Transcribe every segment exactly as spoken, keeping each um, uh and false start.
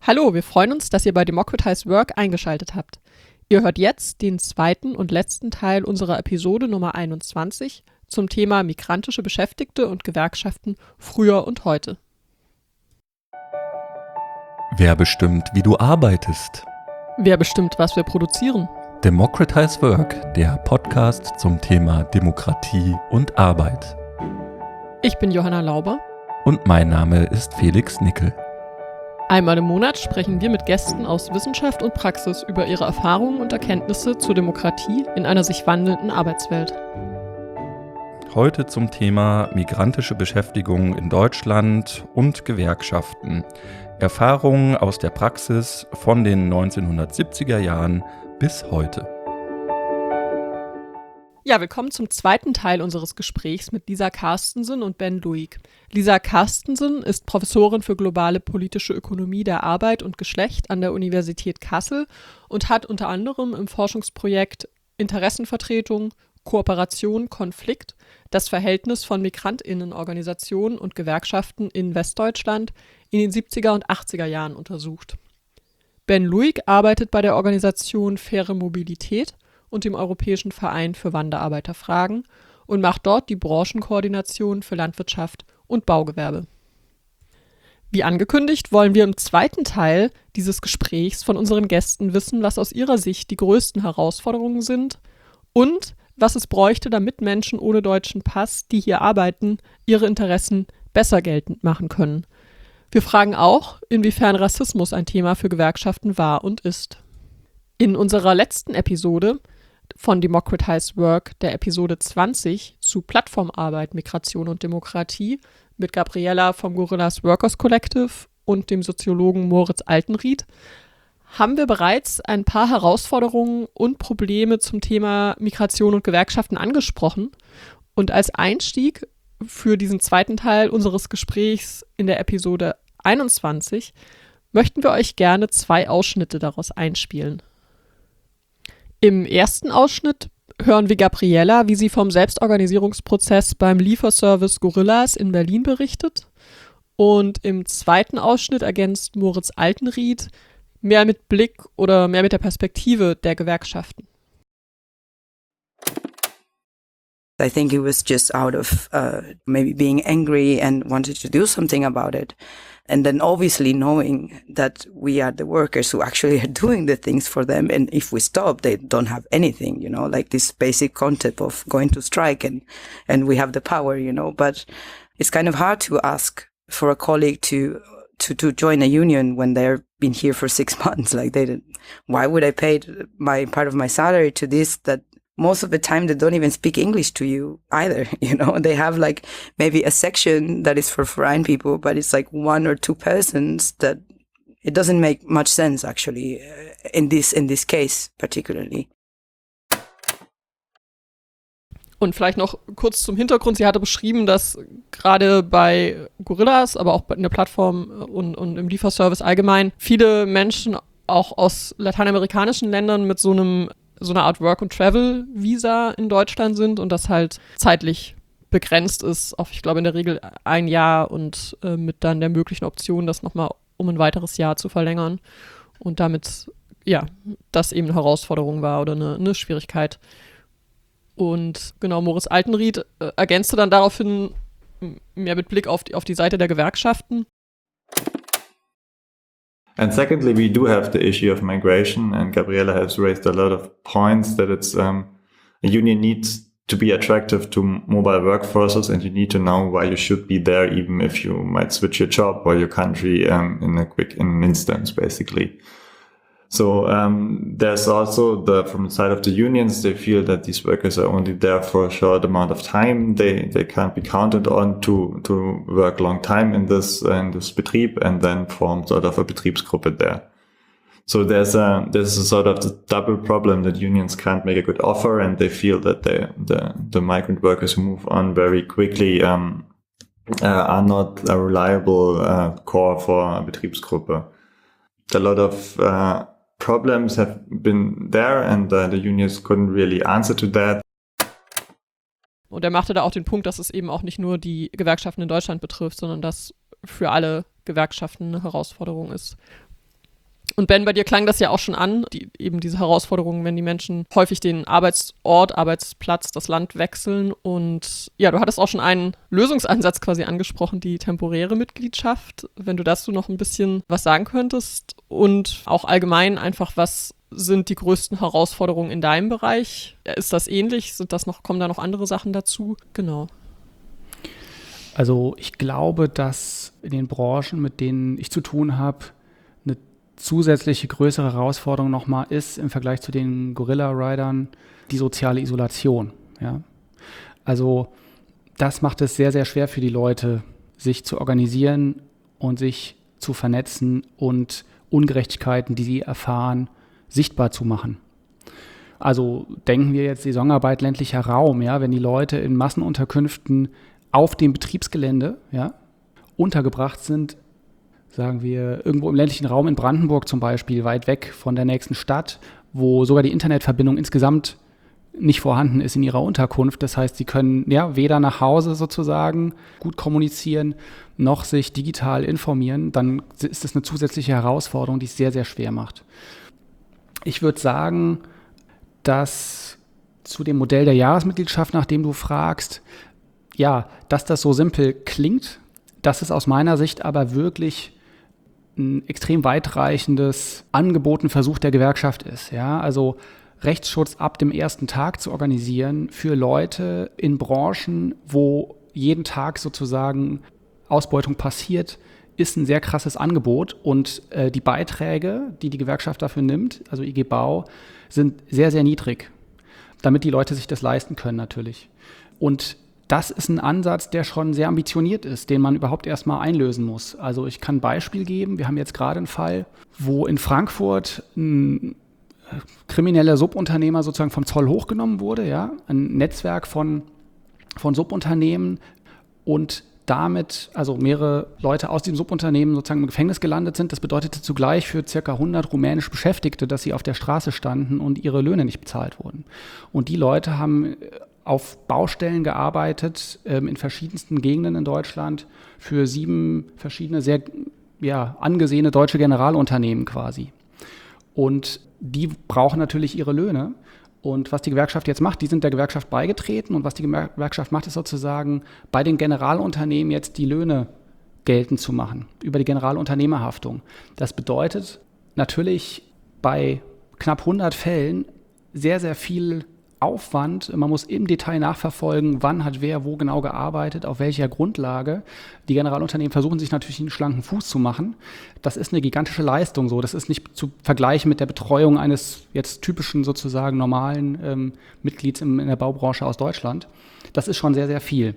Hallo, wir freuen uns, dass ihr bei Democratize Work eingeschaltet habt. Ihr hört jetzt den zweiten und letzten Teil unserer Episode Nummer einundzwanzig zum Thema migrantische Beschäftigte und Gewerkschaften früher und heute. Wer bestimmt, wie du arbeitest? Wer bestimmt, was wir produzieren? Democratize Work, der Podcast zum Thema Demokratie und Arbeit. Ich bin Johanna Lauber. Und mein Name ist Felix Nickel. Einmal im Monat sprechen wir mit Gästen aus Wissenschaft und Praxis über ihre Erfahrungen und Erkenntnisse zur Demokratie in einer sich wandelnden Arbeitswelt. Heute zum Thema migrantische Beschäftigung in Deutschland und Gewerkschaften. Erfahrungen aus der Praxis von den neunzehnhundertsiebziger Jahren bis heute. Ja, willkommen zum zweiten Teil unseres Gesprächs mit Lisa Carstensen und Ben Luig. Lisa Carstensen ist Professorin für globale politische Ökonomie der Arbeit und Geschlecht an der Universität Kassel und hat unter anderem im Forschungsprojekt Interessenvertretung, Kooperation, Konflikt das Verhältnis von MigrantInnenorganisationen und Gewerkschaften in Westdeutschland in den siebziger und achtziger Jahren untersucht. Ben Luig arbeitet bei der Organisation Faire Mobilität und dem Europäischen Verein für Wanderarbeiterfragen und macht dort die Branchenkoordination für Landwirtschaft und Baugewerbe. Wie angekündigt, wollen wir im zweiten Teil dieses Gesprächs von unseren Gästen wissen, was aus ihrer Sicht die größten Herausforderungen sind und was es bräuchte, damit Menschen ohne deutschen Pass, die hier arbeiten, ihre Interessen besser geltend machen können. Wir fragen auch, inwiefern Rassismus ein Thema für Gewerkschaften war und ist. In unserer letzten Episode von Democratize Work, der Episode zwanzig zu Plattformarbeit, Migration und Demokratie mit Gabriella vom Gorillas Workers Collective und dem Soziologen Moritz Altenried, haben wir bereits ein paar Herausforderungen und Probleme zum Thema Migration und Gewerkschaften angesprochen. Und als Einstieg für diesen zweiten Teil unseres Gesprächs in der Episode einundzwanzig möchten wir euch gerne zwei Ausschnitte daraus einspielen. Im ersten Ausschnitt hören wir Gabriella, wie sie vom Selbstorganisierungsprozess beim Lieferservice Gorillas in Berlin berichtet. Und im zweiten Ausschnitt ergänzt Moritz Altenried mehr mit Blick oder mehr mit der Perspektive der Gewerkschaften. I think it was just out of uh, maybe being angry and wanted to do something about it. And then obviously knowing that we are the workers who actually are doing the things for them. And if we stop, they don't have anything, you know, like this basic concept of going to strike and, and we have the power, you know, but it's kind of hard to ask for a colleague to, to, to join a union when they've been here for six months. Like they didn't, why would I pay my part of my salary to this that most of the time they don't even speak English to you either, you know. They have like maybe a section that is for foreign people, but it's like one or two persons that it doesn't make much sense actually in this in this case particularly. Und vielleicht noch kurz zum Hintergrund. Sie hatte beschrieben, dass gerade bei Gorillas, aber auch in der Plattform und, und im Lieferservice allgemein viele Menschen auch aus lateinamerikanischen Ländern mit so einem so eine Art Work-and-Travel-Visa in Deutschland sind und das halt zeitlich begrenzt ist auf, ich glaube, in der Regel ein Jahr und äh, mit dann der möglichen Option, das nochmal um ein weiteres Jahr zu verlängern und damit, ja, das eben eine Herausforderung war oder eine, eine Schwierigkeit. Und genau, Moritz Altenried äh, ergänzte dann daraufhin mehr mit Blick auf die, auf die Seite der Gewerkschaften. And secondly, we do have the issue of migration, and Gabriella has raised a lot of points that it's um, a union needs to be attractive to mobile workforces, and you need to know why you should be there, even if you might switch your job or your country um, in a quick in an instance, basically. So um, there's also the from the side of the unions, they feel that these workers are only there for a short amount of time. They they can't be counted on to to work long time in this uh, in this Betrieb and then form sort of a Betriebsgruppe there. So there's a there's a sort of the double problem that unions can't make a good offer, and they feel that they the the migrant workers who move on very quickly um, uh, are not a reliable uh, core for a Betriebsgruppe. A lot of uh, problems have been there and uh, the unions couldn't really answer to that. Und er machte da auch den Punkt, dass es eben auch nicht nur die Gewerkschaften in Deutschland betrifft, sondern dass für alle Gewerkschaften eine Herausforderung ist. Und Ben, bei dir klang das ja auch schon an, die, eben diese Herausforderungen, wenn die Menschen häufig den Arbeitsort, Arbeitsplatz, das Land wechseln. Und ja, du hattest auch schon einen Lösungsansatz quasi angesprochen, die temporäre Mitgliedschaft. Wenn du dazu noch ein bisschen was sagen könntest und auch allgemein einfach, was sind die größten Herausforderungen in deinem Bereich? Ist das ähnlich? Sind das noch, kommen da noch andere Sachen dazu? Genau. Also ich glaube, dass in den Branchen, mit denen ich zu tun habe, eine zusätzliche größere Herausforderung nochmal ist im Vergleich zu den Guerilla-Riders die soziale Isolation. Ja? Also das macht es sehr, sehr schwer für die Leute, sich zu organisieren und sich zu vernetzen und Ungerechtigkeiten, die sie erfahren, sichtbar zu machen. Also denken wir jetzt Saisonarbeit, ländlicher Raum, ja, wenn die Leute in Massenunterkünften auf dem Betriebsgelände ja, untergebracht sind, sagen wir irgendwo im ländlichen Raum in Brandenburg zum Beispiel, weit weg von der nächsten Stadt, wo sogar die Internetverbindung insgesamt nicht vorhanden ist in ihrer Unterkunft. Das heißt, sie können ja weder nach Hause sozusagen gut kommunizieren, noch sich digital informieren. Dann ist das eine zusätzliche Herausforderung, die es sehr, sehr schwer macht. Ich würde sagen, dass zu dem Modell der Jahresmitgliedschaft, nach dem du fragst, ja, dass das so simpel klingt, dass es aus meiner Sicht aber wirklich ein extrem weitreichendes Angebot, ein Versuch der Gewerkschaft ist. Ja? Also Rechtsschutz ab dem ersten Tag zu organisieren für Leute in Branchen, wo jeden Tag sozusagen Ausbeutung passiert, ist ein sehr krasses Angebot. Und äh, die Beiträge, die die Gewerkschaft dafür nimmt, also I G Bau, sind sehr, sehr niedrig, damit die Leute sich das leisten können natürlich. Und das ist ein Ansatz, der schon sehr ambitioniert ist, den man überhaupt erstmal einlösen muss. Also ich kann ein Beispiel geben. Wir haben jetzt gerade einen Fall, wo in Frankfurt ein krimineller Subunternehmer sozusagen vom Zoll hochgenommen wurde, ja, ein Netzwerk von, von Subunternehmen und damit also mehrere Leute aus diesem Subunternehmen sozusagen im Gefängnis gelandet sind. Das bedeutete zugleich für ca. hundert rumänische Beschäftigte, dass sie auf der Straße standen und ihre Löhne nicht bezahlt wurden. Und die Leute haben auf Baustellen gearbeitet, ähm, in verschiedensten Gegenden in Deutschland für sieben verschiedene sehr ja, angesehene deutsche Generalunternehmen quasi. Und die brauchen natürlich ihre Löhne. Und was die Gewerkschaft jetzt macht, die sind der Gewerkschaft beigetreten. Und was die Gewerkschaft macht, ist sozusagen bei den Generalunternehmen jetzt die Löhne geltend zu machen, über die Generalunternehmerhaftung. Das bedeutet natürlich bei knapp hundert Fällen sehr, sehr viel Aufwand. Man muss im Detail nachverfolgen, wann hat wer wo genau gearbeitet, auf welcher Grundlage. Die Generalunternehmen versuchen sich natürlich einen schlanken Fuß zu machen. Das ist eine gigantische Leistung so. Das ist nicht zu vergleichen mit der Betreuung eines jetzt typischen sozusagen normalen ähm, Mitglieds im, in der Baubranche aus Deutschland. Das ist schon sehr, sehr viel.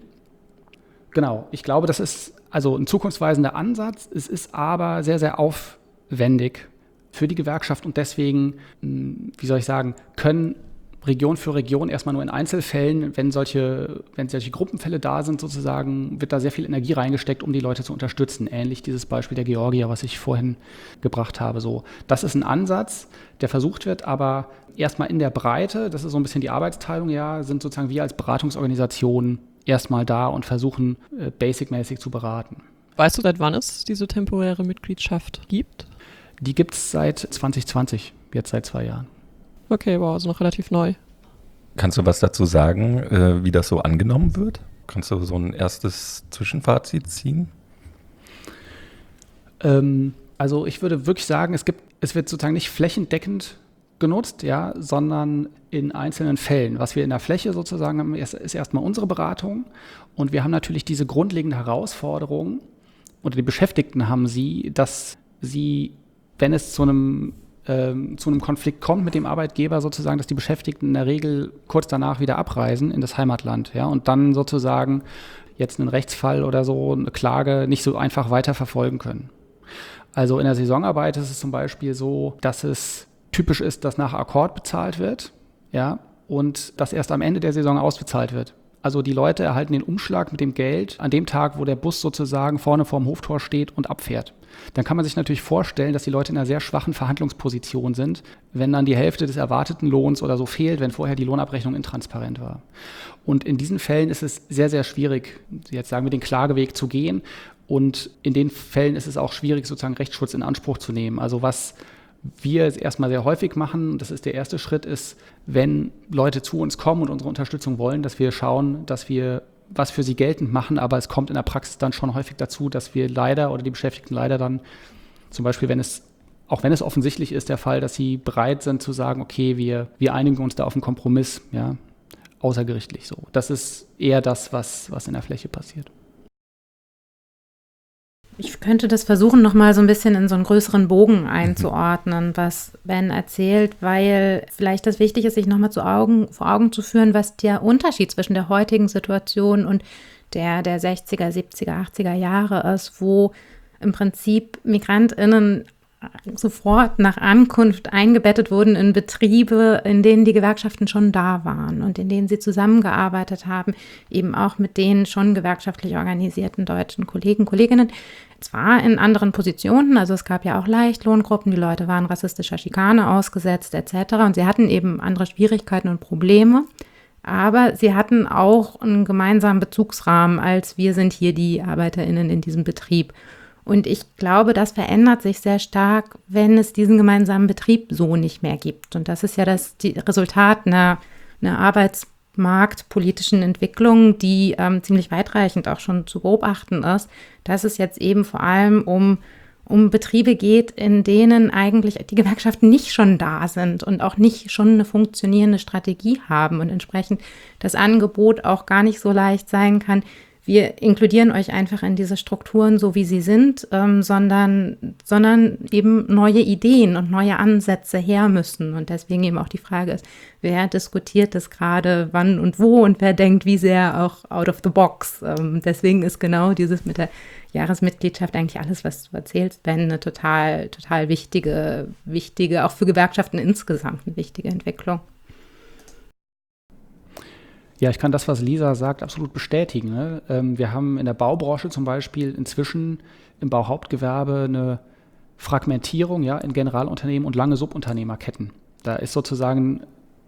Genau, ich glaube, das ist also ein zukunftsweisender Ansatz. Es ist aber sehr, sehr aufwendig für die Gewerkschaft und deswegen, wie soll ich sagen, können Region für Region erstmal nur in Einzelfällen, wenn solche, wenn solche Gruppenfälle da sind sozusagen, wird da sehr viel Energie reingesteckt, um die Leute zu unterstützen. Ähnlich dieses Beispiel der Georgier, was ich vorhin gebracht habe. So, das ist ein Ansatz, der versucht wird, aber erstmal in der Breite, das ist so ein bisschen die Arbeitsteilung, ja, sind sozusagen wir als Beratungsorganisation erstmal da und versuchen äh, basic-mäßig zu beraten. Weißt du, seit wann es diese temporäre Mitgliedschaft gibt? Die gibt es seit zwanzig zwanzig, jetzt seit zwei Jahren. Okay, wow, also noch relativ neu. Kannst du was dazu sagen, äh, wie das so angenommen wird? Kannst du so ein erstes Zwischenfazit ziehen? Ähm, also ich würde wirklich sagen, es gibt, es wird sozusagen nicht flächendeckend genutzt, ja, sondern in einzelnen Fällen. Was wir in der Fläche sozusagen haben, ist, ist erstmal unsere Beratung. Und wir haben natürlich diese grundlegende Herausforderung, oder die Beschäftigten haben sie, dass sie, wenn es zu einem zu einem Konflikt kommt mit dem Arbeitgeber sozusagen, dass die Beschäftigten in der Regel kurz danach wieder abreisen in das Heimatland, ja, und dann sozusagen jetzt einen Rechtsfall oder so, eine Klage nicht so einfach weiterverfolgen können. Also in der Saisonarbeit ist es zum Beispiel so, dass es typisch ist, dass nach Akkord bezahlt wird, ja, und dass erst am Ende der Saison ausbezahlt wird. Also die Leute erhalten den Umschlag mit dem Geld an dem Tag, wo der Bus sozusagen vorne vorm Hoftor steht und abfährt. Dann kann man sich natürlich vorstellen, dass die Leute in einer sehr schwachen Verhandlungsposition sind, wenn dann die Hälfte des erwarteten Lohns oder so fehlt, wenn vorher die Lohnabrechnung intransparent war. Und in diesen Fällen ist es sehr, sehr schwierig, jetzt sagen wir, den Klageweg zu gehen. Und in den Fällen ist es auch schwierig, sozusagen Rechtsschutz in Anspruch zu nehmen. Also was wir es erstmal sehr häufig machen, das ist der erste Schritt, ist, wenn Leute zu uns kommen und unsere Unterstützung wollen, dass wir schauen, dass wir was für sie geltend machen, aber es kommt in der Praxis dann schon häufig dazu, dass wir leider oder die Beschäftigten leider dann zum Beispiel, wenn es, auch wenn es offensichtlich ist, der Fall, dass sie bereit sind zu sagen, okay, wir, wir einigen uns da auf einen Kompromiss, ja, außergerichtlich so. Das ist eher das, was, was in der Fläche passiert. Ich könnte das versuchen, nochmal so ein bisschen in so einen größeren Bogen einzuordnen, was Ben erzählt, weil vielleicht das wichtig ist, sich nochmal zu Augen, vor Augen zu führen, was der Unterschied zwischen der heutigen Situation und der der sechziger, siebziger, achtziger Jahre ist, wo im Prinzip MigrantInnen sofort nach Ankunft eingebettet wurden in Betriebe, in denen die Gewerkschaften schon da waren und in denen sie zusammengearbeitet haben, eben auch mit den schon gewerkschaftlich organisierten deutschen Kollegen, Kolleginnen, zwar in anderen Positionen, also es gab ja auch Leichtlohngruppen, die Leute waren rassistischer Schikane ausgesetzt et cetera und sie hatten eben andere Schwierigkeiten und Probleme, aber sie hatten auch einen gemeinsamen Bezugsrahmen, als wir sind hier die ArbeiterInnen in diesem Betrieb. Und ich glaube, das verändert sich sehr stark, wenn es diesen gemeinsamen Betrieb so nicht mehr gibt. Und das ist ja das die Resultat einer, einer arbeitsmarktpolitischen Entwicklung, die ähm, ziemlich weitreichend auch schon zu beobachten ist, dass es jetzt eben vor allem um, um Betriebe geht, in denen eigentlich die Gewerkschaften nicht schon da sind und auch nicht schon eine funktionierende Strategie haben und entsprechend das Angebot auch gar nicht so leicht sein kann, wir inkludieren euch einfach in diese Strukturen so, wie sie sind, ähm, sondern, sondern eben neue Ideen und neue Ansätze her müssen. Und deswegen eben auch die Frage ist, wer diskutiert das gerade, wann und wo und wer denkt wie sehr auch out of the box. Ähm, deswegen ist genau dieses mit der Jahresmitgliedschaft eigentlich alles, was du erzählst, Ben, eine total, total wichtige, wichtige, auch für Gewerkschaften insgesamt eine wichtige Entwicklung. Ja, ich kann das, was Lisa sagt, absolut bestätigen. Ne? Ähm, wir haben in der Baubranche zum Beispiel inzwischen im Bauhauptgewerbe eine Fragmentierung, ja, in Generalunternehmen und lange Subunternehmerketten. Da ist sozusagen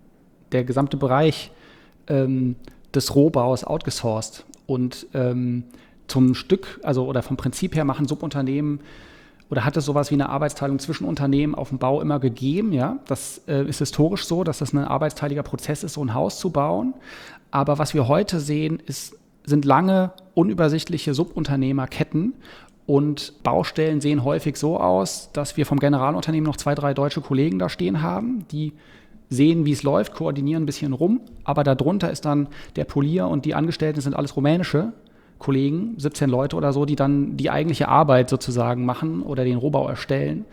der gesamte Bereich ähm, des Rohbaus outgesourced. Und ähm, zum Stück, also oder vom Prinzip her machen Subunternehmen oder hat es sowas wie eine Arbeitsteilung zwischen Unternehmen auf dem Bau immer gegeben, ja? Das äh, ist historisch so, dass das ein arbeitsteiliger Prozess ist, so ein Haus zu bauen. Aber was wir heute sehen, ist, sind lange, unübersichtliche Subunternehmerketten und Baustellen sehen häufig so aus, dass wir vom Generalunternehmen noch zwei, drei deutsche Kollegen da stehen haben, die sehen, wie es läuft, koordinieren ein bisschen rum, aber darunter ist dann der Polier und die Angestellten sind alles rumänische Kollegen, siebzehn Leute oder so, die dann die eigentliche Arbeit sozusagen machen oder den Rohbau erstellen.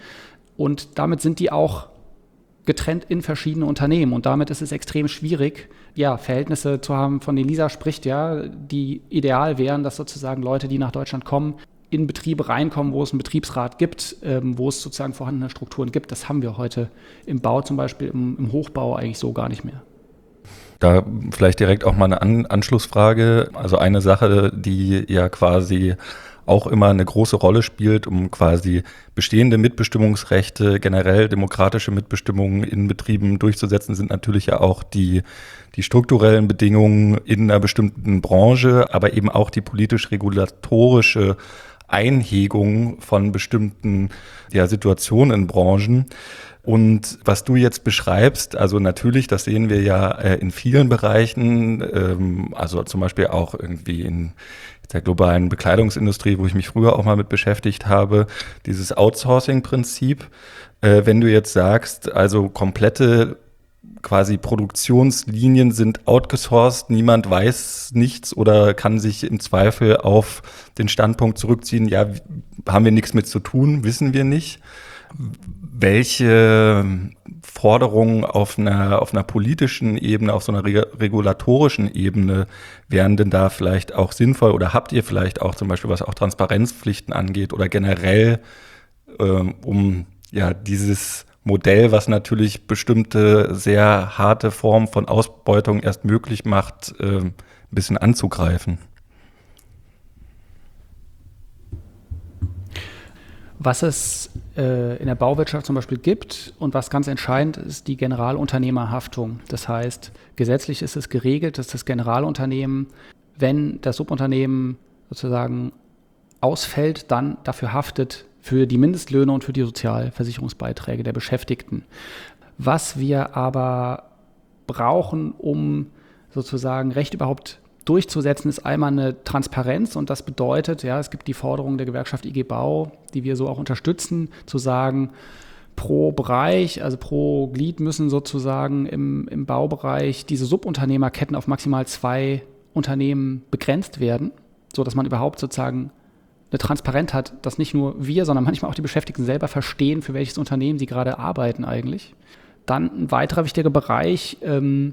Und damit sind die auch getrennt in verschiedene Unternehmen. Und damit ist es extrem schwierig, ja, Verhältnisse zu haben, von denen Lisa spricht, ja, die ideal wären, dass sozusagen Leute, die nach Deutschland kommen, in Betriebe reinkommen, wo es einen Betriebsrat gibt, ähm, wo es sozusagen vorhandene Strukturen gibt. Das haben wir heute im Bau, zum Beispiel im, im Hochbau eigentlich so gar nicht mehr. Da vielleicht direkt auch mal eine An- Anschlussfrage. Also eine Sache, die ja quasi auch immer eine große Rolle spielt, um quasi bestehende Mitbestimmungsrechte, generell demokratische Mitbestimmungen in Betrieben durchzusetzen, sind natürlich ja auch die, die strukturellen Bedingungen in einer bestimmten Branche, aber eben auch die politisch-regulatorische Einhegung von bestimmten ja, Situationen in Branchen. Und was du jetzt beschreibst, also natürlich, das sehen wir ja äh, in vielen Bereichen, ähm, also zum Beispiel auch irgendwie in der globalen Bekleidungsindustrie, wo ich mich früher auch mal mit beschäftigt habe, dieses Outsourcing-Prinzip. Äh, wenn du jetzt sagst, also komplette quasi Produktionslinien sind outgesourced, niemand weiß nichts oder kann sich im Zweifel auf den Standpunkt zurückziehen, ja, haben wir nichts mit zu tun, wissen wir nicht. Welche Forderungen auf einer, auf einer politischen Ebene, auf so einer reg- regulatorischen Ebene wären denn da vielleicht auch sinnvoll oder habt ihr vielleicht auch zum Beispiel, was auch Transparenzpflichten angeht oder generell ähm, um ja dieses Modell, was natürlich bestimmte sehr harte Formen von Ausbeutung erst möglich macht, äh, ein bisschen anzugreifen? Was es äh, in der Bauwirtschaft zum Beispiel gibt und was ganz entscheidend ist, die Generalunternehmerhaftung. Das heißt, gesetzlich ist es geregelt, dass das Generalunternehmen, wenn das Subunternehmen sozusagen ausfällt, dann dafür haftet, für die Mindestlöhne und für die Sozialversicherungsbeiträge der Beschäftigten. Was wir aber brauchen, um sozusagen Recht überhaupt durchzusetzen, ist einmal eine Transparenz, und das bedeutet, ja, es gibt die Forderung der Gewerkschaft I G Bau, die wir so auch unterstützen, zu sagen, pro Bereich, also pro Glied müssen sozusagen im, im Baubereich diese Subunternehmerketten auf maximal zwei Unternehmen begrenzt werden, sodass man überhaupt sozusagen eine Transparenz hat, dass nicht nur wir, sondern manchmal auch die Beschäftigten selber verstehen, für welches Unternehmen sie gerade arbeiten eigentlich. Dann ein weiterer wichtiger Bereich, ähm,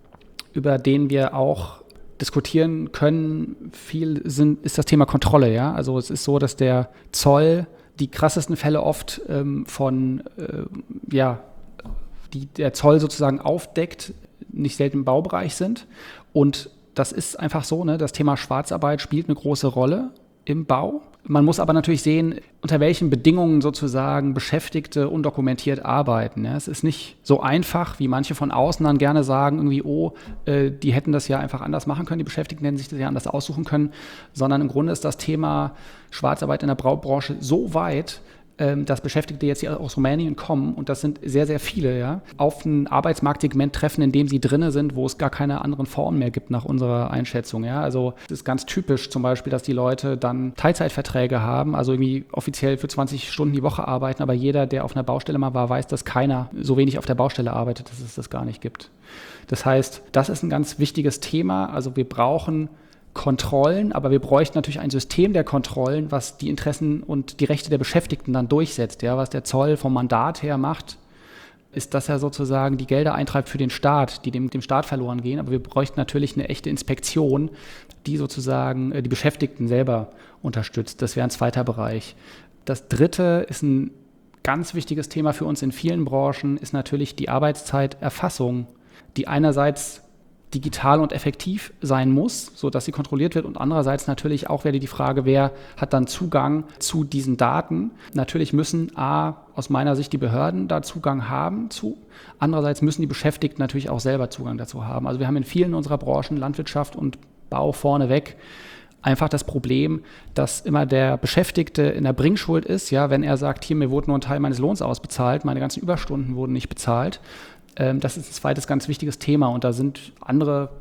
über den wir auch diskutieren können, viel sind, ist das Thema Kontrolle. Ja? Also es ist so, dass der Zoll die krassesten Fälle oft ähm, von, äh, ja, die der Zoll sozusagen aufdeckt, nicht selten im Baubereich sind. Und das ist einfach so, ne? Das Thema Schwarzarbeit spielt eine große Rolle im Bau. Man muss aber natürlich sehen, unter welchen Bedingungen sozusagen Beschäftigte undokumentiert arbeiten. Ja, es ist nicht so einfach, wie manche von außen dann gerne sagen, irgendwie, oh, äh, die hätten das ja einfach anders machen können, die Beschäftigten hätten sich das ja anders aussuchen können, sondern im Grunde ist das Thema Schwarzarbeit in der Baubranche so weit, ähm, dass Beschäftigte jetzt hier aus Rumänien kommen, und das sind sehr, sehr viele, ja, auf ein Arbeitsmarktsegment treffen, in dem sie drinne sind, wo es gar keine anderen Formen mehr gibt nach unserer Einschätzung. Ja. Also es ist ganz typisch zum Beispiel, dass die Leute dann Teilzeitverträge haben, also irgendwie offiziell für zwanzig Stunden die Woche arbeiten, aber jeder, der auf einer Baustelle mal war, weiß, dass keiner so wenig auf der Baustelle arbeitet, dass es das gar nicht gibt. Das heißt, das ist ein ganz wichtiges Thema. Also wir brauchen Kontrollen, aber wir bräuchten natürlich ein System der Kontrollen, was die Interessen und die Rechte der Beschäftigten dann durchsetzt. Ja, was der Zoll vom Mandat her macht, ist, dass er sozusagen die Gelder eintreibt für den Staat, die dem, dem Staat verloren gehen. Aber wir bräuchten natürlich eine echte Inspektion, die sozusagen die Beschäftigten selber unterstützt. Das wäre ein zweiter Bereich. Das dritte ist ein ganz wichtiges Thema für uns in vielen Branchen, ist natürlich die Arbeitszeiterfassung, die einerseits digital und effektiv sein muss, sodass sie kontrolliert wird, und andererseits natürlich auch wäre die Frage, wer hat dann Zugang zu diesen Daten. Natürlich müssen A, aus meiner Sicht die Behörden da Zugang haben zu, andererseits müssen die Beschäftigten natürlich auch selber Zugang dazu haben. Also wir haben in vielen unserer Branchen, Landwirtschaft und Bau vorneweg, einfach das Problem, dass immer der Beschäftigte in der Bringschuld ist, ja, wenn er sagt, hier, mir wurde nur ein Teil meines Lohns ausbezahlt, meine ganzen Überstunden wurden nicht bezahlt. Das ist ein zweites ganz wichtiges Thema, und da sind andere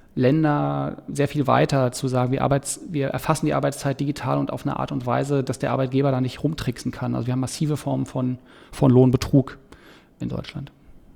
Länder sehr viel weiter zu sagen, wir, Arbeits-, wir erfassen die Arbeitszeit digital und auf eine Art und Weise, dass der Arbeitgeber da nicht rumtricksen kann. Also wir haben massive Formen von, von Lohnbetrug in Deutschland.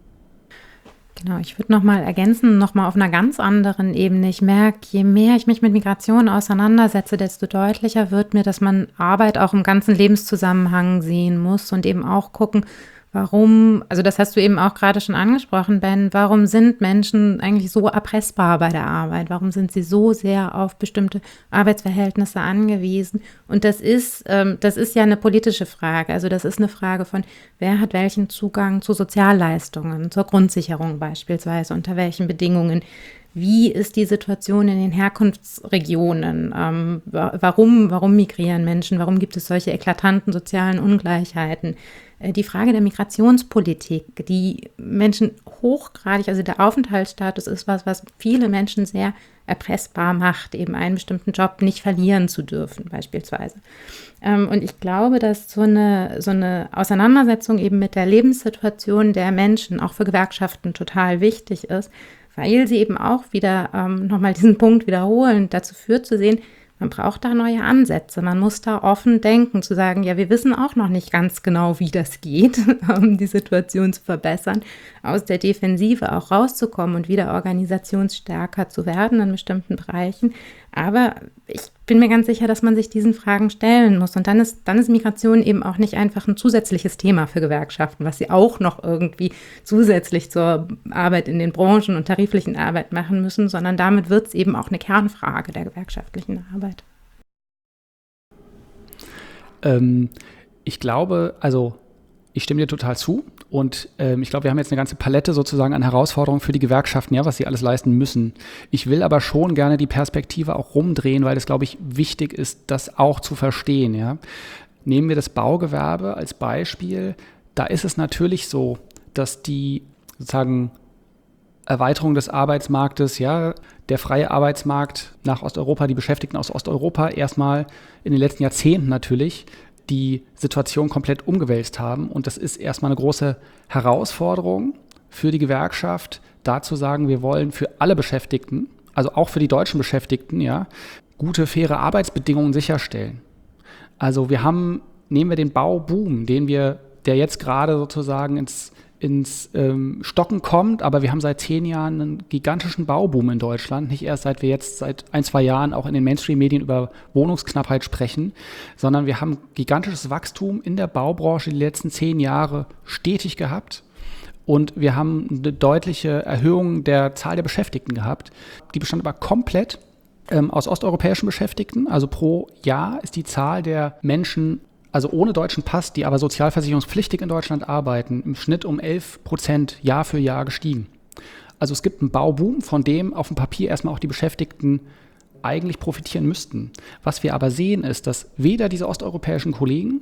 Genau, ich würde noch mal ergänzen, noch mal auf einer ganz anderen Ebene. Ich merke, je mehr ich mich mit Migration auseinandersetze, desto deutlicher wird mir, dass man Arbeit auch im ganzen Lebenszusammenhang sehen muss und eben auch gucken, warum, also das hast du eben auch gerade schon angesprochen, Ben, warum sind Menschen eigentlich so erpressbar bei der Arbeit? Warum sind sie so sehr auf bestimmte Arbeitsverhältnisse angewiesen? Und das ist, ähm, das ist ja eine politische Frage. Also das ist eine Frage von, wer hat welchen Zugang zu Sozialleistungen, zur Grundsicherung beispielsweise, unter welchen Bedingungen. Wie ist die Situation in den Herkunftsregionen? Ähm, warum, warum migrieren Menschen? Warum gibt es solche eklatanten sozialen Ungleichheiten? Äh, die Frage der Migrationspolitik, die Menschen hochgradig, also der Aufenthaltsstatus ist was, was viele Menschen sehr erpressbar macht, eben einen bestimmten Job nicht verlieren zu dürfen beispielsweise. Ähm, und ich glaube, dass so eine, so eine Auseinandersetzung eben mit der Lebenssituation der Menschen auch für Gewerkschaften total wichtig ist, weil sie eben auch wieder ähm, nochmal diesen Punkt wiederholen, dazu führt zu sehen, man braucht da neue Ansätze. Man muss da offen denken, zu sagen, ja, wir wissen auch noch nicht ganz genau, wie das geht, um die Situation zu verbessern, aus der Defensive auch rauszukommen und wieder organisationsstärker zu werden in bestimmten Bereichen. Aber ich bin mir ganz sicher, dass man sich diesen Fragen stellen muss. Und dann ist, dann ist Migration eben auch nicht einfach ein zusätzliches Thema für Gewerkschaften, was sie auch noch irgendwie zusätzlich zur Arbeit in den Branchen und tariflichen Arbeit machen müssen, sondern damit wird es eben auch eine Kernfrage der gewerkschaftlichen Arbeit. Ähm, ich glaube, also ich stimme dir total zu. Und ähm, ich glaube, wir haben jetzt eine ganze Palette sozusagen an Herausforderungen für die Gewerkschaften, ja, was sie alles leisten müssen. Ich will aber schon gerne die Perspektive auch rumdrehen, weil es, glaube ich, wichtig ist, das auch zu verstehen. Ja. Nehmen wir das Baugewerbe als Beispiel. Da ist es natürlich so, dass die sozusagen Erweiterung des Arbeitsmarktes, ja, der freie Arbeitsmarkt nach Osteuropa, die Beschäftigten aus Osteuropa erstmal in den letzten Jahrzehnten natürlich die Situation komplett umgewälzt haben. Und das ist erstmal eine große Herausforderung für die Gewerkschaft, da zu sagen, wir wollen für alle Beschäftigten, also auch für die deutschen Beschäftigten, ja, gute, faire Arbeitsbedingungen sicherstellen. Also wir haben, nehmen wir den Bauboom, den wir, der jetzt gerade sozusagen ins, ins ähm, Stocken kommt, aber wir haben seit zehn Jahren einen gigantischen Bauboom in Deutschland, nicht erst seit wir jetzt seit ein, zwei Jahren auch in den Mainstream-Medien über Wohnungsknappheit sprechen, sondern wir haben gigantisches Wachstum in der Baubranche die letzten zehn Jahre stetig gehabt. Und wir haben eine deutliche Erhöhung der Zahl der Beschäftigten gehabt. Die bestand aber komplett ähm, aus osteuropäischen Beschäftigten. Also pro Jahr ist die Zahl der Menschen, also ohne deutschen Pass, die aber sozialversicherungspflichtig in Deutschland arbeiten, im Schnitt um elf Prozent Jahr für Jahr gestiegen. Also es gibt einen Bauboom, von dem auf dem Papier erstmal auch die Beschäftigten eigentlich profitieren müssten. Was wir aber sehen, ist, dass weder diese osteuropäischen Kollegen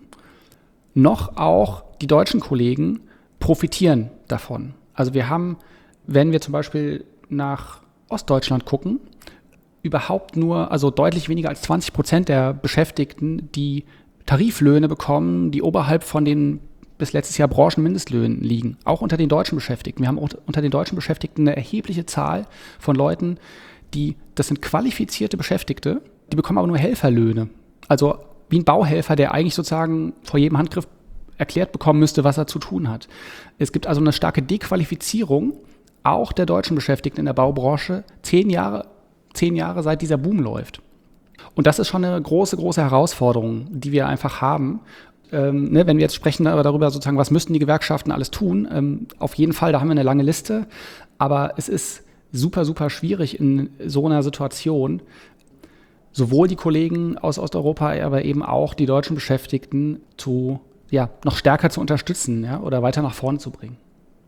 noch auch die deutschen Kollegen profitieren davon. Also wir haben, wenn wir zum Beispiel nach Ostdeutschland gucken, überhaupt nur, also deutlich weniger als zwanzig Prozent der Beschäftigten, die Tariflöhne bekommen, die oberhalb von den bis letztes Jahr Branchenmindestlöhnen liegen. Auch unter den deutschen Beschäftigten. Wir haben unter den deutschen Beschäftigten eine erhebliche Zahl von Leuten, die, das sind qualifizierte Beschäftigte, die bekommen aber nur Helferlöhne. Also wie ein Bauhelfer, der eigentlich sozusagen vor jedem Handgriff erklärt bekommen müsste, was er zu tun hat. Es gibt also eine starke Dequalifizierung auch der deutschen Beschäftigten in der Baubranche, zehn Jahre, zehn Jahre seit dieser Boom läuft. Und das ist schon eine große, große Herausforderung, die wir einfach haben. Ähm, ne, wenn wir jetzt sprechen darüber, sozusagen, was müssten die Gewerkschaften alles tun, ähm, auf jeden Fall, da haben wir eine lange Liste, aber es ist super, super schwierig in so einer Situation, sowohl die Kollegen aus Osteuropa, aber eben auch die deutschen Beschäftigten zu ja, noch stärker zu unterstützen, ja, oder weiter nach vorne zu bringen.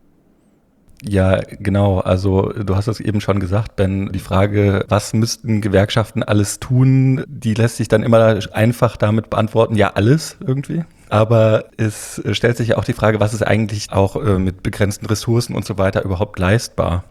Ja, genau. Also du hast es eben schon gesagt, Ben, die Frage, was müssten Gewerkschaften alles tun, die lässt sich dann immer einfach damit beantworten, ja, alles irgendwie. Aber es stellt sich ja auch die Frage, was ist eigentlich auch äh, mit begrenzten Ressourcen und so weiter überhaupt leistbar?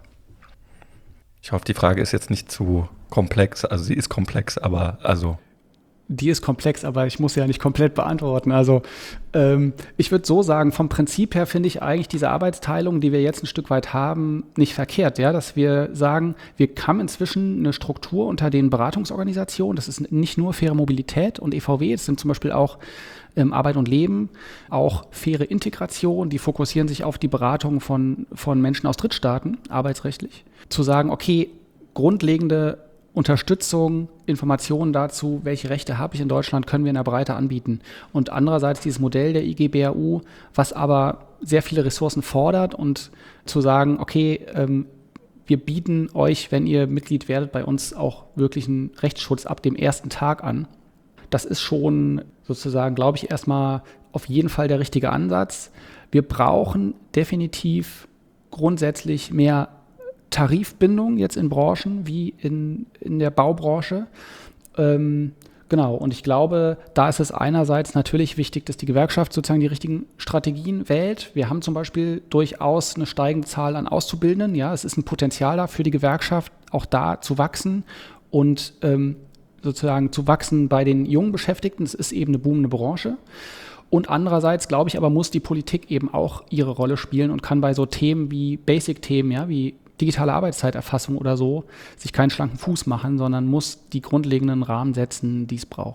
Ich hoffe, die Frage ist jetzt nicht zu komplex. Also sie ist komplex, aber also... Die ist komplex, aber ich muss ja nicht komplett beantworten. Also ähm, ich würde so sagen, vom Prinzip her finde ich eigentlich diese Arbeitsteilung, die wir jetzt ein Stück weit haben, nicht verkehrt. Ja? Dass wir sagen, wir haben inzwischen eine Struktur unter den Beratungsorganisationen. Das ist nicht nur faire Mobilität und E V W, das sind zum Beispiel auch ähm, Arbeit und Leben, auch faire Integration, die fokussieren sich auf die Beratung von, von Menschen aus Drittstaaten, arbeitsrechtlich. Zu sagen, okay, grundlegende Unterstützung, Informationen dazu, welche Rechte habe ich in Deutschland, können wir in der Breite anbieten. Und andererseits dieses Modell der I G B A U, was aber sehr viele Ressourcen fordert und zu sagen, okay, ähm, wir bieten euch, wenn ihr Mitglied werdet, bei uns auch wirklich einen Rechtsschutz ab dem ersten Tag an. Das ist schon sozusagen, glaube ich, erstmal auf jeden Fall der richtige Ansatz. Wir brauchen definitiv grundsätzlich mehr Tarifbindung jetzt in Branchen wie in, in der Baubranche. Ähm, genau, und ich glaube, da ist es einerseits natürlich wichtig, dass die Gewerkschaft sozusagen die richtigen Strategien wählt. Wir haben zum Beispiel durchaus eine steigende Zahl an Auszubildenden. Ja, es ist ein Potenzial da für die Gewerkschaft, auch da zu wachsen und ähm, sozusagen zu wachsen bei den jungen Beschäftigten. Es ist eben eine boomende Branche. Und andererseits, glaube ich, aber muss die Politik eben auch ihre Rolle spielen und kann bei so Themen wie Basic-Themen, ja, wie digitale Arbeitszeiterfassung oder so, sich keinen schlanken Fuß machen, sondern muss die grundlegenden Rahmen setzen, die es braucht.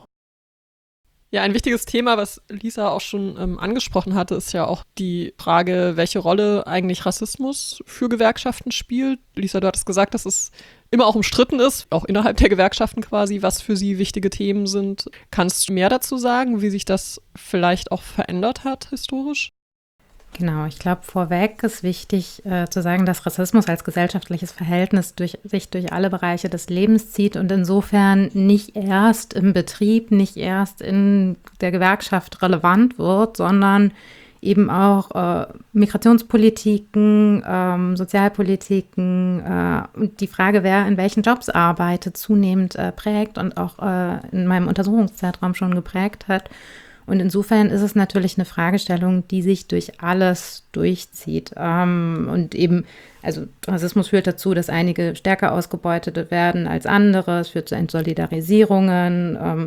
Ja, ein wichtiges Thema, was Lisa auch schon ähm, angesprochen hatte, ist ja auch die Frage, welche Rolle eigentlich Rassismus für Gewerkschaften spielt. Lisa, du hattest gesagt, dass es immer auch umstritten ist, auch innerhalb der Gewerkschaften quasi, was für sie wichtige Themen sind. Kannst du mehr dazu sagen, wie sich das vielleicht auch verändert hat historisch? Genau, ich glaube, vorweg ist wichtig äh, zu sagen, dass Rassismus als gesellschaftliches Verhältnis durch, sich durch alle Bereiche des Lebens zieht und insofern nicht erst im Betrieb, nicht erst in der Gewerkschaft relevant wird, sondern eben auch äh, Migrationspolitiken, ähm, Sozialpolitiken äh, und die Frage, wer in welchen Jobs arbeitet, zunehmend äh, prägt und auch äh, in meinem Untersuchungszeitraum schon geprägt hat. Und insofern ist es natürlich eine Fragestellung, die sich durch alles durchzieht. Ähm, und eben, also Rassismus führt dazu, dass einige stärker ausgebeutet werden als andere. Es führt zu Entsolidarisierungen. Ähm,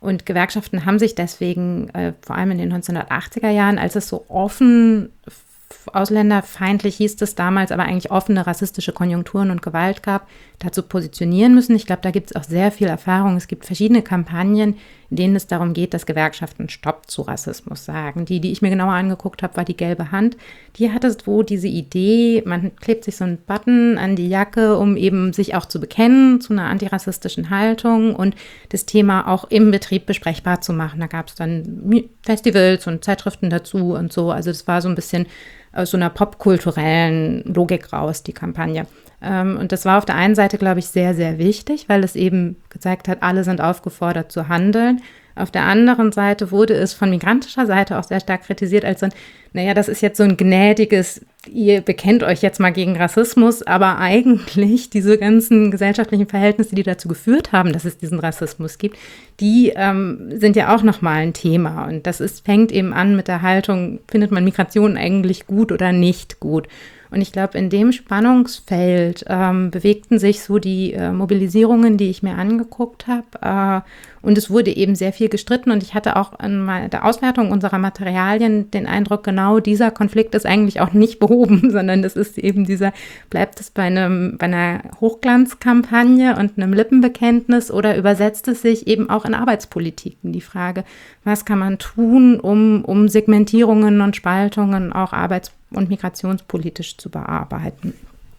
Und Gewerkschaften haben sich deswegen, äh, vor allem in den neunzehnhundertachtziger Jahren, als es so offen ausländerfeindlich hieß es damals, aber eigentlich offene rassistische Konjunkturen und Gewalt gab, dazu positionieren müssen. Ich glaube, da gibt es auch sehr viel Erfahrung. Es gibt verschiedene Kampagnen, in denen es darum geht, dass Gewerkschaften Stopp zu Rassismus sagen. Die, die ich mir genauer angeguckt habe, war die Gelbe Hand. Die hatte wo diese Idee, man klebt sich so einen Button an die Jacke, um eben sich auch zu bekennen zu einer antirassistischen Haltung und das Thema auch im Betrieb besprechbar zu machen. Da gab es dann Festivals und Zeitschriften dazu und so. Also das war so ein bisschen aus so einer popkulturellen Logik raus, die Kampagne. Ähm, und das war auf der einen Seite, glaube ich, sehr, sehr wichtig, weil es eben gezeigt hat, alle sind aufgefordert zu handeln. Auf der anderen Seite wurde es von migrantischer Seite auch sehr stark kritisiert als so ein, naja, das ist jetzt so ein gnädiges, ihr bekennt euch jetzt mal gegen Rassismus, aber eigentlich diese ganzen gesellschaftlichen Verhältnisse, die dazu geführt haben, dass es diesen Rassismus gibt, die ähm, sind ja auch nochmal ein Thema. Und das ist, fängt eben an mit der Haltung, findet man Migration eigentlich gut oder nicht gut? Und ich glaube, in dem Spannungsfeld ähm, bewegten sich so die äh, Mobilisierungen, die ich mir angeguckt habe. Äh, und es wurde eben sehr viel gestritten. Und ich hatte auch in der Auswertung unserer Materialien den Eindruck, genau dieser Konflikt ist eigentlich auch nicht behoben, sondern das ist eben dieser, bleibt es bei, einem, bei einer Hochglanzkampagne und einem Lippenbekenntnis oder übersetzt es sich eben auch in Arbeitspolitiken? Die Frage, was kann man tun, um, um Segmentierungen und Spaltungen auch arbeitspolitisch und migrationspolitisch zu bearbeiten.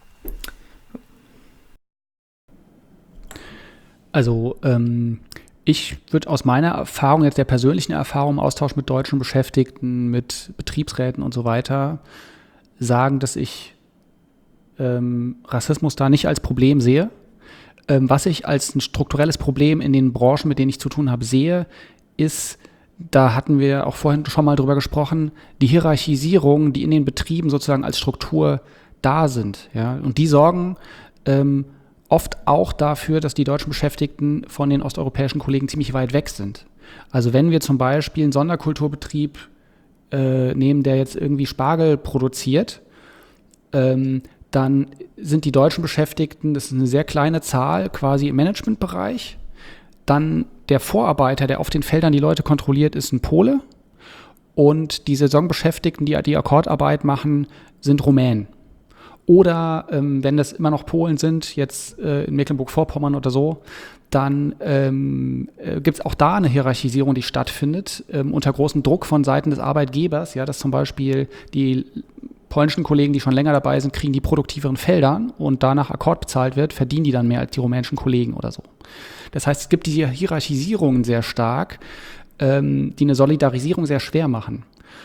Also ähm, ich würde aus meiner Erfahrung, jetzt der persönlichen Erfahrung im Austausch mit deutschen Beschäftigten, mit Betriebsräten und so weiter, sagen, dass ich ähm, Rassismus da nicht als Problem sehe. Ähm, was ich als ein strukturelles Problem in den Branchen, mit denen ich zu tun habe, sehe, ist, da hatten wir auch vorhin schon mal drüber gesprochen, die Hierarchisierung, die in den Betrieben sozusagen als Struktur da sind. Ja? Und die sorgen ähm, oft auch dafür, dass die deutschen Beschäftigten von den osteuropäischen Kollegen ziemlich weit weg sind. Also wenn wir zum Beispiel einen Sonderkulturbetrieb äh, nehmen, der jetzt irgendwie Spargel produziert, ähm, dann sind die deutschen Beschäftigten, das ist eine sehr kleine Zahl, quasi im Managementbereich. Dann der Vorarbeiter, der auf den Feldern die Leute kontrolliert, ist ein Pole. Und die Saisonbeschäftigten, die die Akkordarbeit machen, sind Rumänen. Oder ähm, wenn das immer noch Polen sind, jetzt äh, in Mecklenburg-Vorpommern oder so, dann ähm, äh, gibt es auch da eine Hierarchisierung, die stattfindet, ähm, unter großem Druck von Seiten des Arbeitgebers. Ja, dass zum Beispiel die polnischen Kollegen, die schon länger dabei sind, kriegen die produktiveren Felder und danach Akkord bezahlt wird, verdienen die dann mehr als die rumänischen Kollegen oder so. Das heißt, es gibt diese Hierarchisierungen sehr stark, ähm, die eine Solidarisierung sehr schwer machen.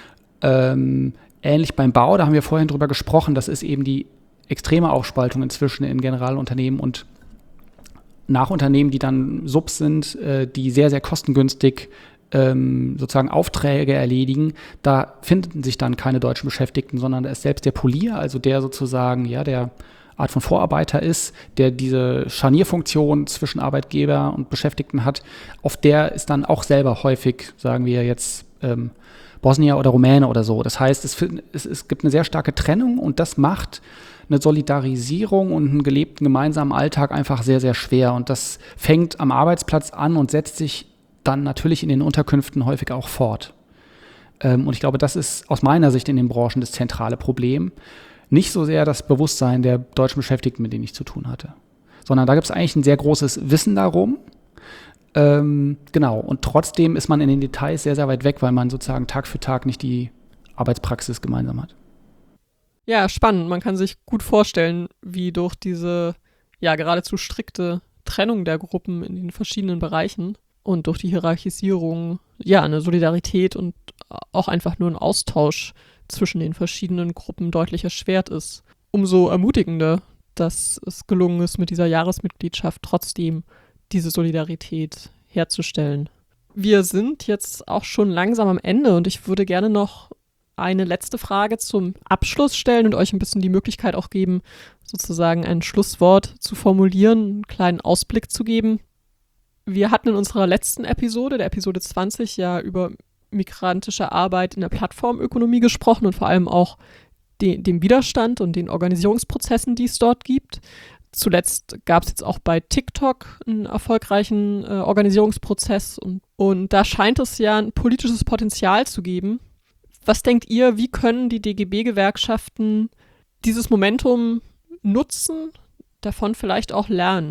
Ähm, ähnlich beim Bau, da haben wir vorhin drüber gesprochen, das ist eben die extreme Aufspaltung inzwischen in Generalunternehmen und Nachunternehmen, die dann Subs sind, äh, die sehr, sehr kostengünstig ähm, sozusagen Aufträge erledigen. Da finden sich dann keine deutschen Beschäftigten, sondern da ist selbst der Polier, also der sozusagen, ja, der Art von Vorarbeiter ist, der diese Scharnierfunktion zwischen Arbeitgeber und Beschäftigten hat, auf der ist dann auch selber häufig, sagen wir jetzt, ähm, Bosnier oder Rumäne oder so. Das heißt, es, es, es gibt eine sehr starke Trennung und das macht eine Solidarisierung und einen gelebten gemeinsamen Alltag einfach sehr, sehr schwer. Und das fängt am Arbeitsplatz an und setzt sich dann natürlich in den Unterkünften häufig auch fort. Ähm, und ich glaube, das ist aus meiner Sicht in den Branchen das zentrale Problem. Nicht so sehr das Bewusstsein der deutschen Beschäftigten, mit denen ich zu tun hatte, sondern da gibt es eigentlich ein sehr großes Wissen darum. Ähm, genau, und trotzdem ist man in den Details sehr, sehr weit weg, weil man sozusagen Tag für Tag nicht die Arbeitspraxis gemeinsam hat. Ja, spannend. Man kann sich gut vorstellen, wie durch diese ja geradezu strikte Trennung der Gruppen in den verschiedenen Bereichen und durch die Hierarchisierung ja eine Solidarität und auch einfach nur ein Austausch zwischen den verschiedenen Gruppen deutlich erschwert ist. Umso ermutigender, dass es gelungen ist, mit dieser Jahresmitgliedschaft trotzdem diese Solidarität herzustellen. Wir sind jetzt auch schon langsam am Ende und ich würde gerne noch eine letzte Frage zum Abschluss stellen und euch ein bisschen die Möglichkeit auch geben, sozusagen ein Schlusswort zu formulieren, einen kleinen Ausblick zu geben. Wir hatten in unserer letzten Episode, der Episode zwanzig, ja über migrantische Arbeit in der Plattformökonomie gesprochen und vor allem auch de- dem Widerstand und den Organisierungsprozessen, die es dort gibt. Zuletzt gab es jetzt auch bei TikTok einen erfolgreichen äh, Organisierungsprozess und, und da scheint es ja ein politisches Potenzial zu geben. Was denkt ihr, wie können die D G B-Gewerkschaften dieses Momentum nutzen, davon vielleicht auch lernen?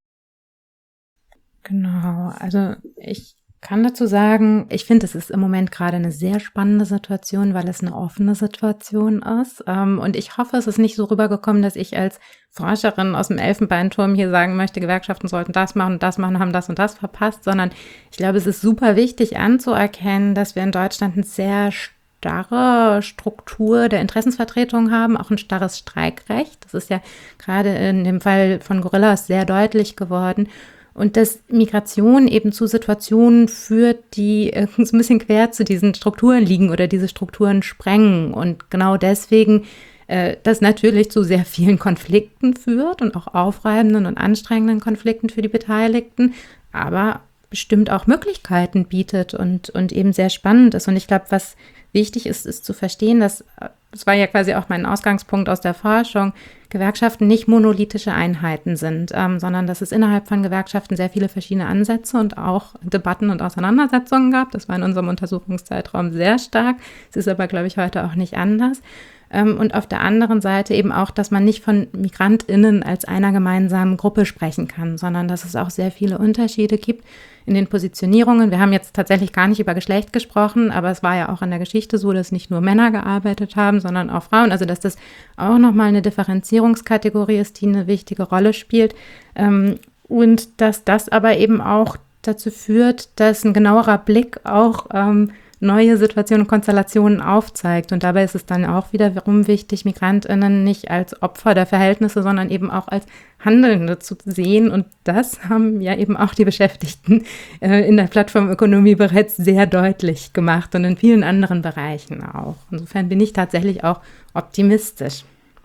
Genau, also ich kann dazu sagen, ich finde, es ist im Moment gerade eine sehr spannende Situation, weil es eine offene Situation ist. Und ich hoffe, es ist nicht so rübergekommen, dass ich als Forscherin aus dem Elfenbeinturm hier sagen möchte, Gewerkschaften sollten das machen und das machen, haben das und das verpasst, sondern ich glaube, es ist super wichtig anzuerkennen, dass wir in Deutschland eine sehr starre Struktur der Interessensvertretung haben, auch ein starres Streikrecht. Das ist ja gerade in dem Fall von Gorillas sehr deutlich geworden. Und dass Migration eben zu Situationen führt, die so ein bisschen quer zu diesen Strukturen liegen oder diese Strukturen sprengen. Und genau deswegen äh, das natürlich zu sehr vielen Konflikten führt und auch aufreibenden und anstrengenden Konflikten für die Beteiligten, aber bestimmt auch Möglichkeiten bietet und, und eben sehr spannend ist. Und ich glaube, was wichtig ist, ist zu verstehen, dass, das war ja quasi auch mein Ausgangspunkt aus der Forschung, Gewerkschaften nicht monolithische Einheiten sind, ähm, sondern dass es innerhalb von Gewerkschaften sehr viele verschiedene Ansätze und auch Debatten und Auseinandersetzungen gab. Das war in unserem Untersuchungszeitraum sehr stark. Es ist aber, glaube ich, heute auch nicht anders. Ähm, und auf der anderen Seite eben auch, dass man nicht von MigrantInnen als einer gemeinsamen Gruppe sprechen kann, sondern dass es auch sehr viele Unterschiede gibt in den Positionierungen. Wir haben jetzt tatsächlich gar nicht über Geschlecht gesprochen, aber es war ja auch in der Geschichte so, dass nicht nur Männer gearbeitet haben, sondern auch Frauen. Also dass das auch nochmal eine Differenzierungskategorie ist, die eine wichtige Rolle spielt. Und dass das aber eben auch dazu führt, dass ein genauerer Blick auch neue Situationen und Konstellationen aufzeigt. Und dabei ist es dann auch wiederum wichtig, MigrantInnen nicht als Opfer der Verhältnisse, sondern eben auch als Handelnde zu sehen. Und das haben ja eben auch die Beschäftigten äh, in der Plattformökonomie bereits sehr deutlich gemacht und in vielen anderen Bereichen auch. Insofern bin ich tatsächlich auch optimistisch.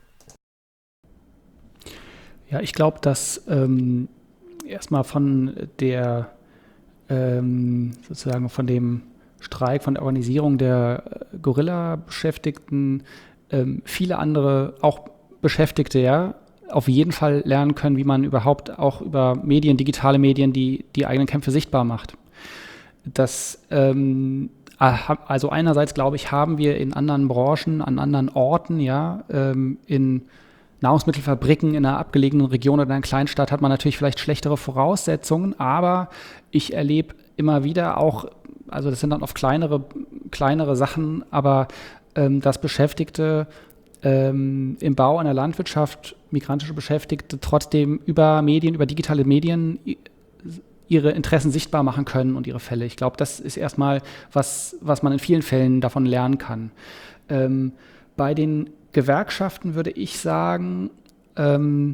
Ja, ich glaube, dass ähm, erstmal von der ähm, sozusagen von dem Streik, von der Organisierung der Gorilla-Beschäftigten, ähm, viele andere, auch Beschäftigte, ja, auf jeden Fall lernen können, wie man überhaupt auch über Medien, digitale Medien, die, die eigenen Kämpfe sichtbar macht. Das, ähm, also einerseits, glaube ich, haben wir in anderen Branchen, an anderen Orten, ja, ähm, in Nahrungsmittelfabriken in einer abgelegenen Region oder in einer Kleinstadt hat man natürlich vielleicht schlechtere Voraussetzungen, aber ich erlebe immer wieder auch, also das sind dann oft kleinere, kleinere Sachen, aber ähm, dass Beschäftigte ähm, im Bau, in der Landwirtschaft, migrantische Beschäftigte trotzdem über Medien, über digitale Medien ihre Interessen sichtbar machen können und ihre Fälle. Ich glaube, das ist erstmal was, was man in vielen Fällen davon lernen kann. Ähm, bei den Gewerkschaften würde ich sagen, ähm,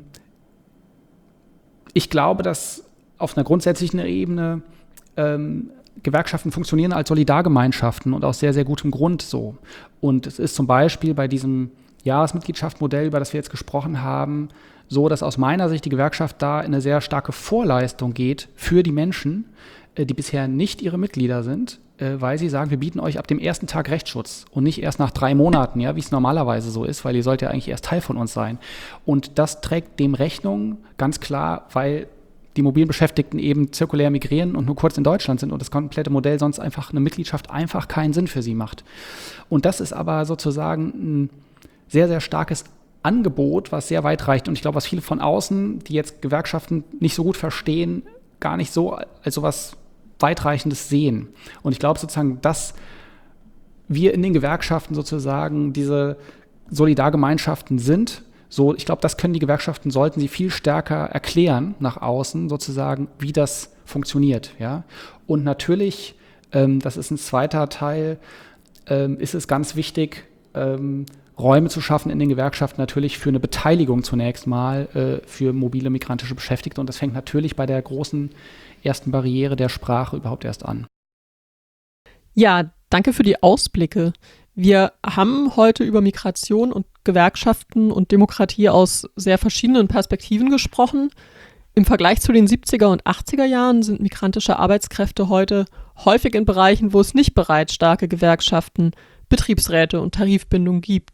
ich glaube, dass auf einer grundsätzlichen Ebene ähm, Gewerkschaften funktionieren als Solidargemeinschaften und aus sehr, sehr gutem Grund so. Und es ist zum Beispiel bei diesem Jahresmitgliedschaftsmodell, über das wir jetzt gesprochen haben, so, dass aus meiner Sicht die Gewerkschaft da in eine sehr starke Vorleistung geht für die Menschen, die bisher nicht ihre Mitglieder sind, weil sie sagen, wir bieten euch ab dem ersten Tag Rechtsschutz und nicht erst nach drei Monaten, ja, wie es normalerweise so ist, weil ihr sollt ja eigentlich erst Teil von uns sein. Und das trägt dem Rechnung, ganz klar, weil die mobilen Beschäftigten eben zirkulär migrieren und nur kurz in Deutschland sind und das komplette Modell sonst einfach eine Mitgliedschaft einfach keinen Sinn für sie macht. Und das ist aber sozusagen ein sehr, sehr starkes Angebot, was sehr weit reicht. Und ich glaube, was viele von außen, die jetzt Gewerkschaften nicht so gut verstehen, gar nicht so als sowas Weitreichendes sehen. Und ich glaube sozusagen, dass wir in den Gewerkschaften sozusagen diese Solidargemeinschaften sind. So, ich glaube, das können die Gewerkschaften, sollten sie viel stärker erklären nach außen, sozusagen, wie das funktioniert. Ja? Und natürlich, ähm, das ist ein zweiter Teil, ähm, ist es ganz wichtig, ähm, Räume zu schaffen in den Gewerkschaften, natürlich für eine Beteiligung zunächst mal äh, für mobile migrantische Beschäftigte. Und das fängt natürlich bei der großen ersten Barriere der Sprache überhaupt erst an. Ja, danke für die Ausblicke. Wir haben heute über Migration und Gewerkschaften und Demokratie aus sehr verschiedenen Perspektiven gesprochen. Im Vergleich zu den siebziger und achtziger Jahren sind migrantische Arbeitskräfte heute häufig in Bereichen, wo es nicht bereits starke Gewerkschaften, Betriebsräte und Tarifbindung gibt.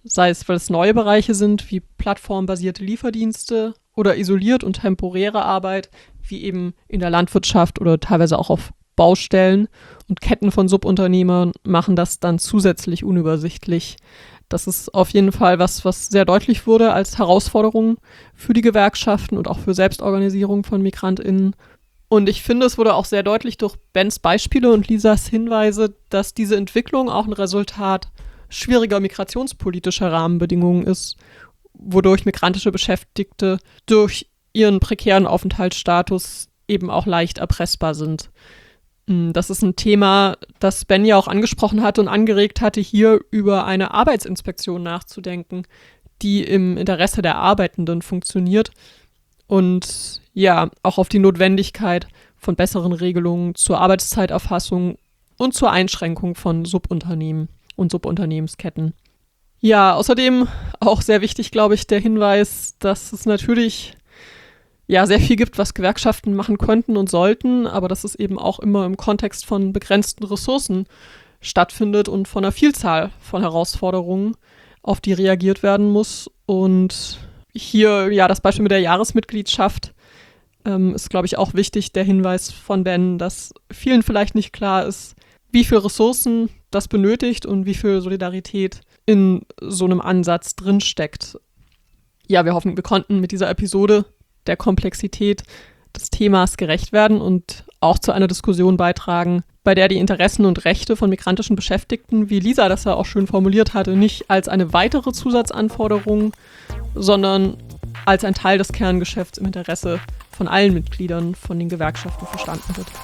sei es, weil es neue Bereiche sind, wie plattformbasierte Lieferdienste oder isoliert und temporäre Arbeit, wie eben in der Landwirtschaft oder teilweise auch auf Baustellen. Und Ketten von Subunternehmern machen das dann zusätzlich unübersichtlich. Das ist auf jeden Fall was, was sehr deutlich wurde als Herausforderung für die Gewerkschaften und auch für Selbstorganisierung von MigrantInnen. Und ich finde, es wurde auch sehr deutlich durch Bens Beispiele und Lisas Hinweise, dass diese Entwicklung auch ein Resultat schwieriger migrationspolitischer Rahmenbedingungen ist, wodurch migrantische Beschäftigte durch ihren prekären Aufenthaltsstatus eben auch leicht erpressbar sind. Das ist ein Thema, das Ben ja auch angesprochen hatte und angeregt hatte, hier über eine Arbeitsinspektion nachzudenken, die im Interesse der Arbeitenden funktioniert und ja, auch auf die Notwendigkeit von besseren Regelungen zur Arbeitszeiterfassung und zur Einschränkung von Subunternehmen und Subunternehmensketten. Ja, außerdem auch sehr wichtig, glaube ich, der Hinweis, dass es natürlich ja sehr viel gibt, was Gewerkschaften machen könnten und sollten, aber dass es eben auch immer im Kontext von begrenzten Ressourcen stattfindet und von einer Vielzahl von Herausforderungen, auf die reagiert werden muss. Und hier, ja, das Beispiel mit der Jahresmitgliedschaft ähm, ist, glaube ich, auch wichtig, der Hinweis von Ben, dass vielen vielleicht nicht klar ist, wie viel Ressourcen das benötigt und wie viel Solidarität in so einem Ansatz drinsteckt. Ja, wir hoffen, wir konnten mit dieser Episode der Komplexität des Themas gerecht werden und auch zu einer Diskussion beitragen, bei der die Interessen und Rechte von migrantischen Beschäftigten, wie Lisa das ja auch schön formuliert hatte, nicht als eine weitere Zusatzanforderung, sondern als ein Teil des Kerngeschäfts im Interesse von allen Mitgliedern von den Gewerkschaften verstanden wird.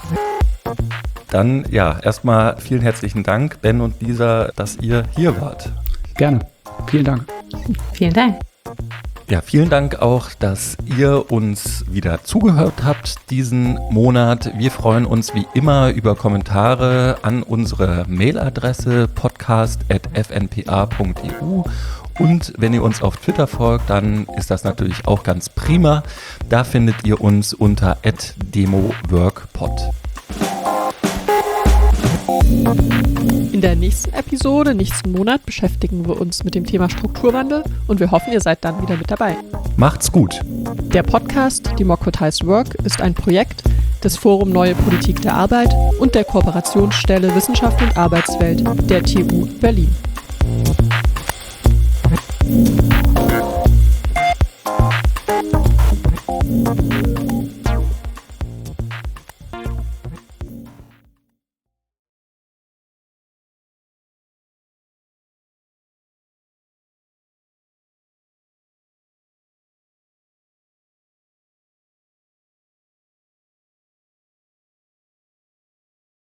Dann ja, erstmal vielen herzlichen Dank, Ben und Lisa, dass ihr hier wart. Gerne. Vielen Dank. Vielen Dank. Ja, vielen Dank auch, dass ihr uns wieder zugehört habt diesen Monat. Wir freuen uns wie immer über Kommentare an unsere Mailadresse podcast at f n p a punkt e u und wenn ihr uns auf Twitter folgt, dann ist das natürlich auch ganz prima. Da findet ihr uns unter at demoworkpod. In der nächsten Episode, nächsten Monat, beschäftigen wir uns mit dem Thema Strukturwandel und wir hoffen, ihr seid dann wieder mit dabei. Macht's gut! Der Podcast Democratized Work ist ein Projekt des Forum Neue Politik der Arbeit und der Kooperationsstelle Wissenschaft und Arbeitswelt der T U Berlin.